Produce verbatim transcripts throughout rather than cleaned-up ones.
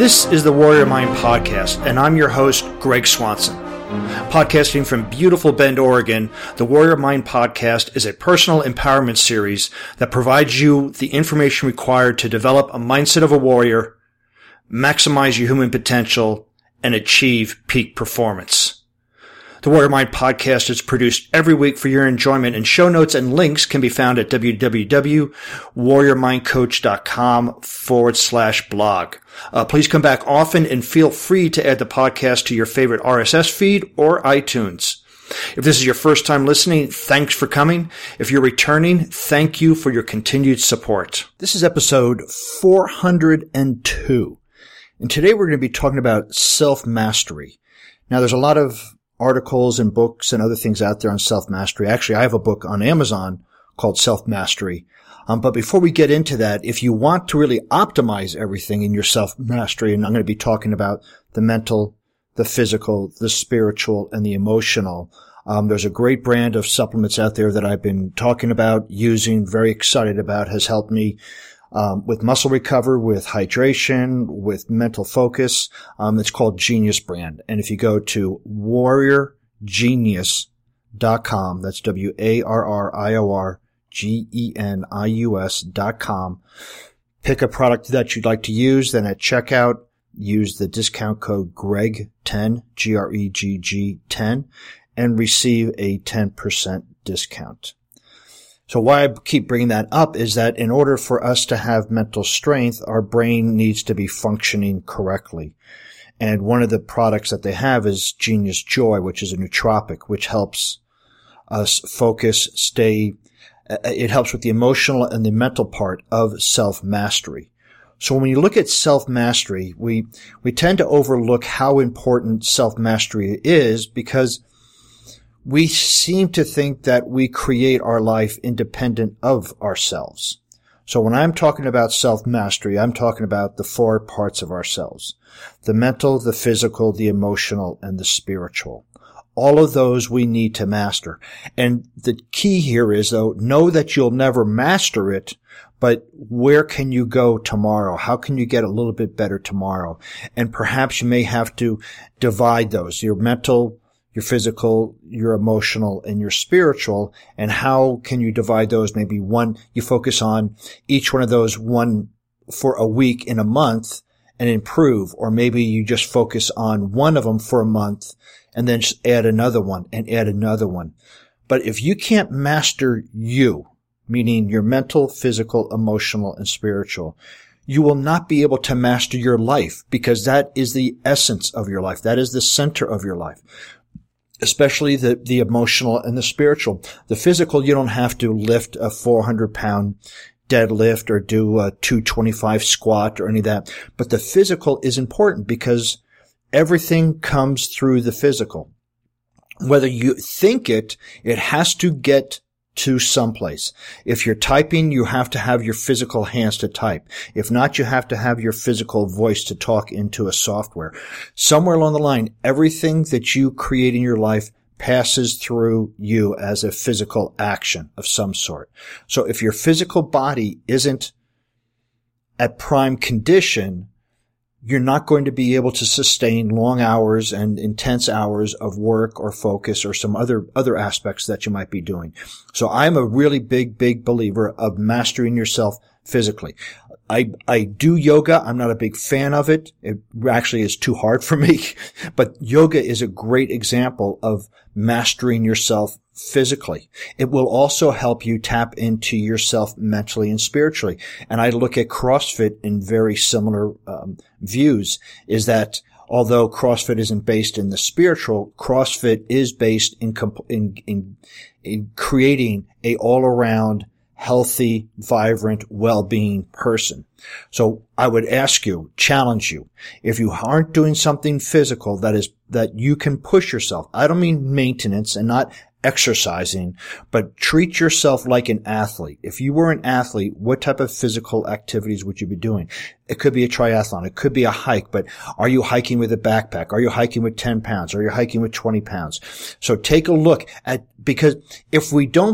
This is the Warrior Mind Podcast, and I'm your host, Greg Swanson. Podcasting from beautiful Bend, Oregon, the Warrior Mind Podcast is a personal empowerment series that provides you the information required to develop a mindset of a warrior, maximize your human potential, and achieve peak performance. The Warrior Mind Podcast is produced every week for your enjoyment, and show notes and links can be found at www.warriormindcoach.com forward slash blog. Uh, please come back often and feel free to add the podcast to your favorite R S S feed or iTunes. If this is your first time listening, thanks for coming. If you're returning, thank you for your continued support. This is episode four hundred two, and today we're going to be talking about self-mastery. Now, there's a lot of articles and books and other things out there on self-mastery. Actually, I have a book on Amazon called Self-Mastery. Um, but before we get into that, if you want to really optimize everything in your self-mastery, and I'm going to be talking about the mental, the physical, the spiritual, and the emotional, um, there's a great brand of supplements out there that I've been talking about, using, very excited about, has helped me Um, with muscle recovery, with hydration, with mental focus. Um, it's called Genius Brand. And if you go to warrior genius dot com, that's W A R R I O R G E N I U S dot com, pick a product that you'd like to use. Then at checkout, use the discount code Greg ten, G R E G G ten, and receive a ten percent discount. So why I keep bringing that up is that in order for us to have mental strength, our brain needs to be functioning correctly. And one of the products that they have is Genius Joy, which is a nootropic, which helps us focus, stay, it helps with the emotional and the mental part of self-mastery. So when you look at self-mastery, we, we tend to overlook how important self-mastery is, because we seem to think that we create our life independent of ourselves. So when I'm talking about self-mastery, I'm talking about the four parts of ourselves: the mental, the physical, the emotional, and the spiritual. All of those we need to master. And the key here is, though, know that you'll never master it, but where can you go tomorrow? How can you get a little bit better tomorrow? And perhaps you may have to divide those, your mental, your physical, your emotional, and your spiritual. And how can you divide those? Maybe one, you focus on each one of those one for a week in a month and improve. Or maybe you just focus on one of them for a month and then just add another one and add another one. But if you can't master you, meaning your mental, physical, emotional, and spiritual, you will not be able to master your life, because that is the essence of your life. That is the center of your life. Especially the, the emotional and the spiritual. The physical, you don't have to lift a four hundred pound deadlift or do a two twenty-five squat or any of that. But the physical is important, because everything comes through the physical. Whether you think it, it has to get to someplace. If you're typing, you have to have your physical hands to type. If not, you have to have your physical voice to talk into a software. Somewhere along the line, everything that you create in your life passes through you as a physical action of some sort. So if your physical body isn't at prime condition, you're not going to be able to sustain long hours and intense hours of work or focus or some other, other aspects that you might be doing. So I'm a really big, big believer of mastering yourself physically. I, I do yoga. I'm not a big fan of it. It actually is too hard for me, but yoga is a great example of mastering yourself physically. It will also help you tap into yourself mentally and spiritually. And I look at CrossFit in very similar um, views, is that although CrossFit isn't based in the spiritual, CrossFit is based in in in, in creating a all-around healthy, vibrant, well-being person. So I would ask you, challenge you, if you aren't doing something physical that is, that you can push yourself. I don't mean maintenance and not exercising, but treat yourself like an athlete. If you were an athlete, what type of physical activities would you be doing? It could be a triathlon. It could be a hike, but are you hiking with a backpack? Are you hiking with ten pounds? Are you hiking with twenty pounds? So take a look at, because if we don't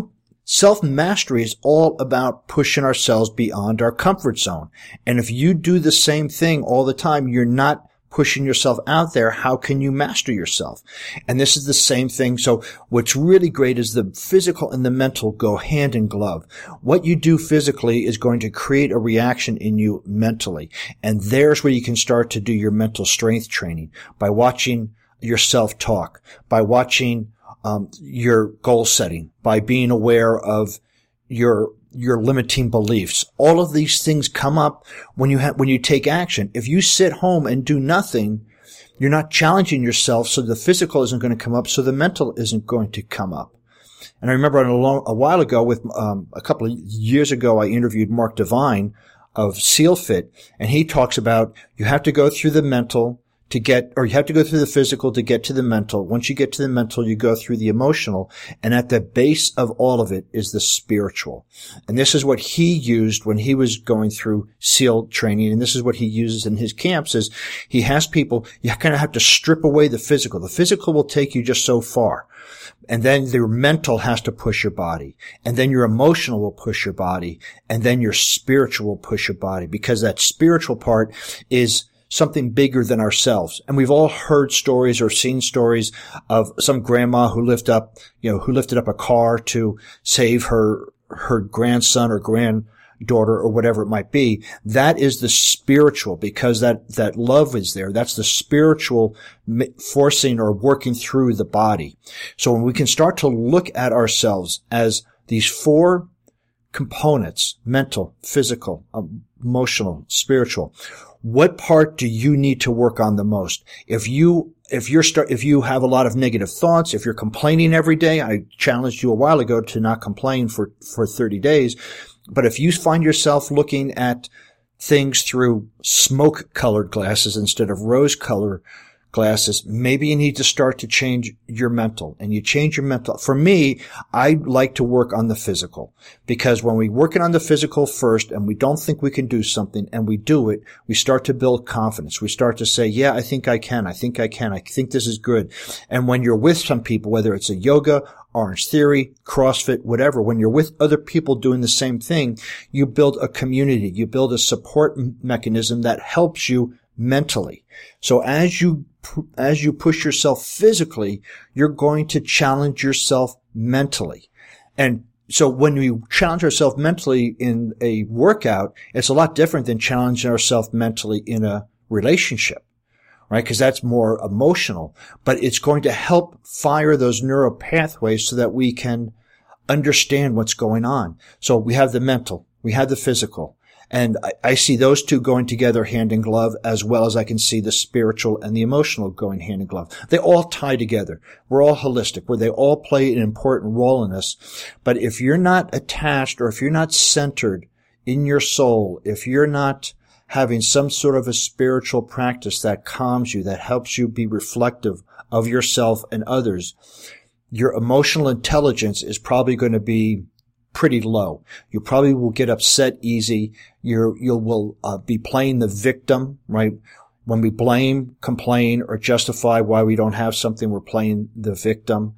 Self-mastery is all about pushing ourselves beyond our comfort zone. And if you do the same thing all the time, you're not pushing yourself out there. How can you master yourself? And this is the same thing. So what's really great is the physical and the mental go hand in glove. What you do physically is going to create a reaction in you mentally. And there's where you can start to do your mental strength training by watching yourself talk, by watching um, your goal setting, by being aware of your your limiting beliefs. All of these things come up when you have, when you take action. If you sit home and do nothing, you're not challenging yourself, so the physical isn't going to come up, so the mental isn't going to come up. And I remember a, long, a while ago, with um, a couple of years ago, I interviewed Mark Devine of SEALFIT, and he talks about you have to go through the mental to get, or you have to go through the physical to get to the mental. Once you get to the mental, you go through the emotional. And at the base of all of it is the spiritual. And this is what he used when he was going through SEAL training. And this is what he uses in his camps is he has people, you kind of have to strip away the physical. The physical will take you just so far. And then your mental has to push your body. And then your emotional will push your body. And then your spiritual will push your body, because that spiritual part is something bigger than ourselves. And we've all heard stories or seen stories of some grandma who lifted up, you know, who lifted up a car to save her, her grandson or granddaughter or whatever it might be. That is the spiritual, because that, that love is there. That's the spiritual forcing or working through the body. So when we can start to look at ourselves as these four components, mental, physical, emotional, spiritual, what part do you need to work on the most? If you, if you're start, if you have a lot of negative thoughts, if you're complaining every day, I challenged you a while ago to not complain for, for thirty days. But if you find yourself looking at things through smoke colored glasses instead of rose colored glasses, maybe you need to start to change your mental. And you change your mental. For me, I like to work on the physical, because when we work on the physical first and we don't think we can do something and we do it, we start to build confidence. We start to say, yeah, I think I can. I think I can. I think this is good. And when you're with some people, whether it's a yoga, Orange Theory, CrossFit, whatever, when you're with other people doing the same thing, you build a community. You build a support mechanism that helps you mentally. So as you as you push yourself physically, you're going to challenge yourself mentally. And so when we challenge ourselves mentally in a workout, it's a lot different than challenging ourselves mentally in a relationship, right? Because that's more emotional. But it's going to help fire those neural pathways so that we can understand what's going on. So we have the mental, we have the physical. And I, I see those two going together hand in glove, as well as I can see the spiritual and the emotional going hand in glove. They all tie together. We're all holistic, where they all play an important role in us. But if you're not attached, or if you're not centered in your soul, if you're not having some sort of a spiritual practice that calms you, that helps you be reflective of yourself and others, your emotional intelligence is probably going to be pretty low. You probably will get upset easy. You're, you will uh, be playing the victim, right? When we blame, complain, or justify why we don't have something, we're playing the victim.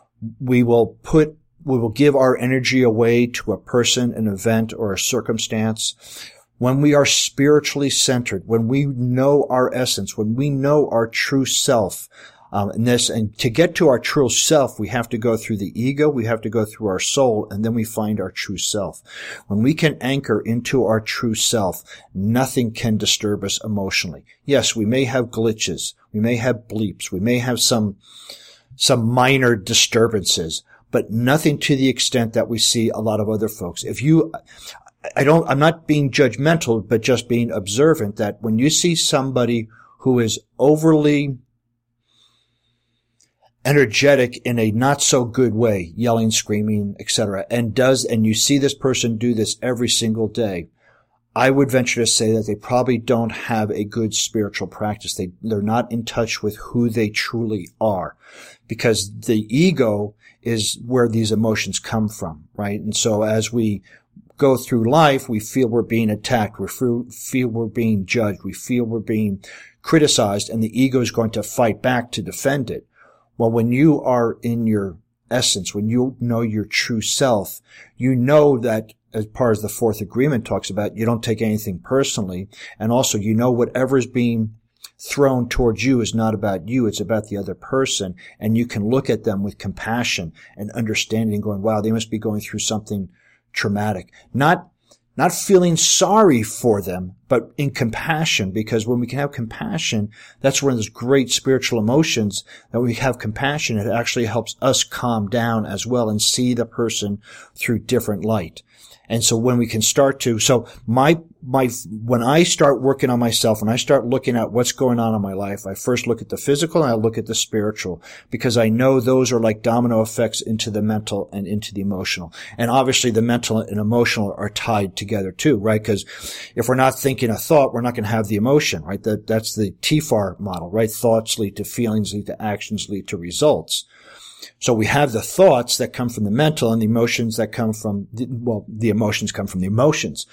We will put, we will give our energy away to a person, an event, or a circumstance. When we are spiritually centered, when we know our essence, when we know our true self, Um, and this, and to get to our true self, we have to go through the ego, we have to go through our soul, and then we find our true self. When we can anchor into our true self, nothing can disturb us emotionally. Yes, we may have glitches, we may have bleeps, we may have some, some minor disturbances, but nothing to the extent that we see a lot of other folks. If you, I don't, I'm not being judgmental, but just being observant that when you see somebody who is overly energetic in a not so good way, yelling, screaming, et cetera, and does, and you see this person do this every single day, I would venture to say that they probably don't have a good spiritual practice. They, they're not in touch with who they truly are, because the ego is where these emotions come from, right? And so as we go through life, we feel we're being attacked, we feel we're being judged, we feel we're being criticized, and the ego is going to fight back to defend it. Well, when you are in your essence, when you know your true self, you know that, as part of the fourth agreement talks about, you don't take anything personally. And also, you know, whatever is being thrown towards you is not about you. It's about the other person. And you can look at them with compassion and understanding, going, wow, they must be going through something traumatic. Not Not feeling sorry for them, but in compassion, because when we can have compassion, that's one of those great spiritual emotions, that we have compassion. It actually helps us calm down as well and see the person through different light. And so when we can start to, so my, my, when I start working on myself, when I start looking at what's going on in my life, I first look at the physical and I look at the spiritual, because I know those are like domino effects into the mental and into the emotional. And obviously the mental and emotional are tied together too, right? Because if we're not thinking a thought, we're not going to have the emotion, right? That, that's the T F A R model, right? Thoughts lead to feelings, lead to actions, lead to results. So we have the thoughts that come from the mental and the emotions that come from, the, well, the emotions come from the emotions.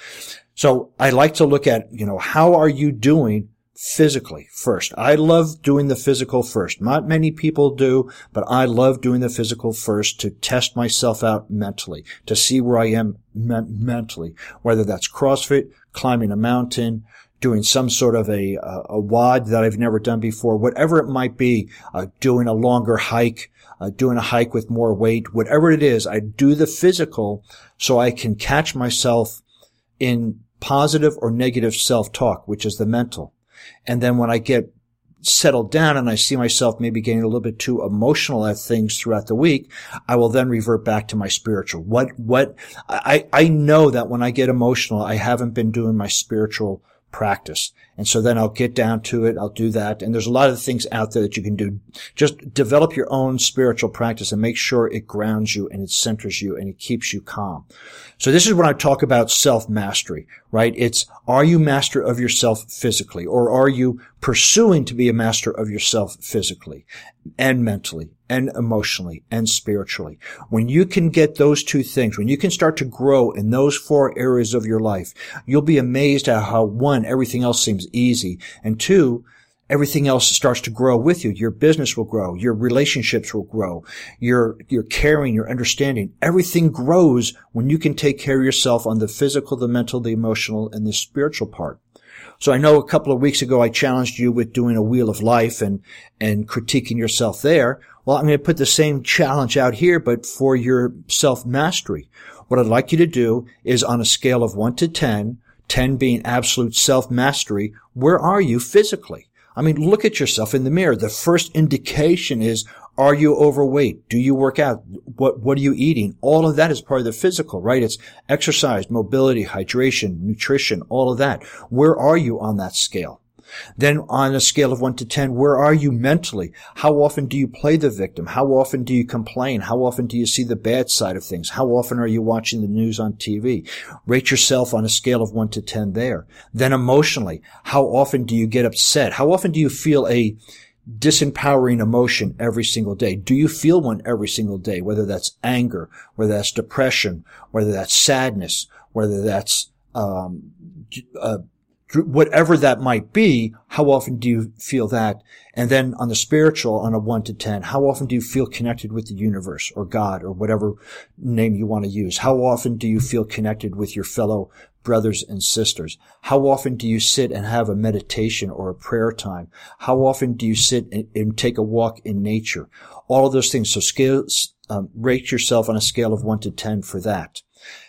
So I like to look at, you know, how are you doing physically first? I love doing the physical first. Not many people do, but I love doing the physical first to test myself out mentally, to see where I am me- mentally, whether that's CrossFit, climbing a mountain, doing some sort of a, a, a W O D that I've never done before, whatever it might be, uh, doing a longer hike, Uh, doing a hike with more weight, whatever it is, I do the physical so I can catch myself in positive or negative self-talk, which is the mental. And then when I get settled down and I see myself maybe getting a little bit too emotional at things throughout the week, I will then revert back to my spiritual. What, what, I, I know that when I get emotional, I haven't been doing my spiritual practice. And so then I'll get down to it. I'll do that. And there's a lot of things out there that you can do. Just develop your own spiritual practice and make sure it grounds you and it centers you and it keeps you calm. So this is when I talk about self-mastery, right? It's, are you master of yourself physically, or are you pursuing to be a master of yourself physically and mentally and emotionally and spiritually? When you can get those two things, when you can start to grow in those four areas of your life, you'll be amazed at how, one, everything else seems easy, and two, everything else starts to grow with you. Your business will grow. Your relationships will grow. Your, your caring, your understanding. Everything grows when you can take care of yourself on the physical, the mental, the emotional, and the spiritual part. So I know a couple of weeks ago I challenged you with doing a wheel of life and, and critiquing yourself there. Well, I'm going to put the same challenge out here, but for your self-mastery. What I'd like you to do is, on a scale of one to ten, ten being absolute self-mastery, where are you physically? I mean, look at yourself in the mirror. The first indication is, are you overweight? Do you work out? What, what are you eating? All of that is part of the physical, right? It's exercise, mobility, hydration, nutrition, all of that. Where are you on that scale? Then on a scale of one to ten, where are you mentally? How often do you play the victim? How often do you complain? How often do you see the bad side of things? How often are you watching the news on T V? Rate yourself on a scale of one to ten there. Then emotionally, how often do you get upset? How often do you feel a disempowering emotion every single day? Do you feel one every single day? Whether that's anger, whether that's depression, whether that's sadness, whether that's um uh whatever that might be, how often do you feel that? And then on the spiritual, on a one to ten, how often do you feel connected with the universe or God or whatever name you want to use? How often do you feel connected with your fellow brothers and sisters? How often do you sit and have a meditation or a prayer time? How often do you sit and, and take a walk in nature? All of those things. So scale, um, rate yourself on a scale of one to ten for that.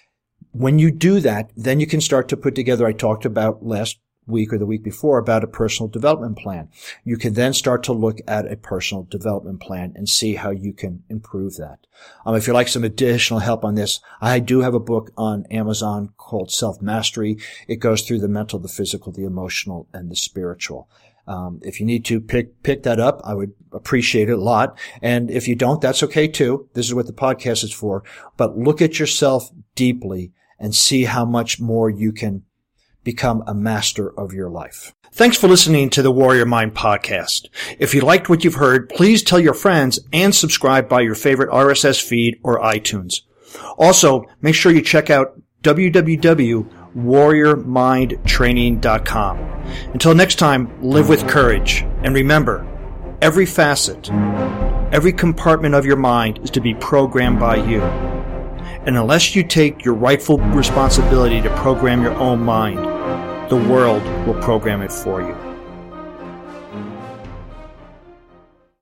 When you do that, then you can start to put together, I talked about last week or the week before about a personal development plan. You can then start to look at a personal development plan and see how you can improve that. Um, if you'd like some additional help on this, I do have a book on Amazon called Self-Mastery. It goes through the mental, the physical, the emotional, and the spiritual. Um, if you need to pick, pick that up, I would appreciate it a lot. And if you don't, that's okay too. This is what the podcast is for. But look at yourself deeply and see how much more you can become a master of your life. Thanks for listening to the Warrior Mind podcast. If you liked what you've heard, please tell your friends and subscribe by your favorite R S S feed or iTunes. Also, make sure you check out w w w dot warrior mind training dot com. Until next time, live with courage. And remember, every facet Every compartment of your mind is to be programmed by you. And unless you take your rightful responsibility to program your own mind, the world will program it for you.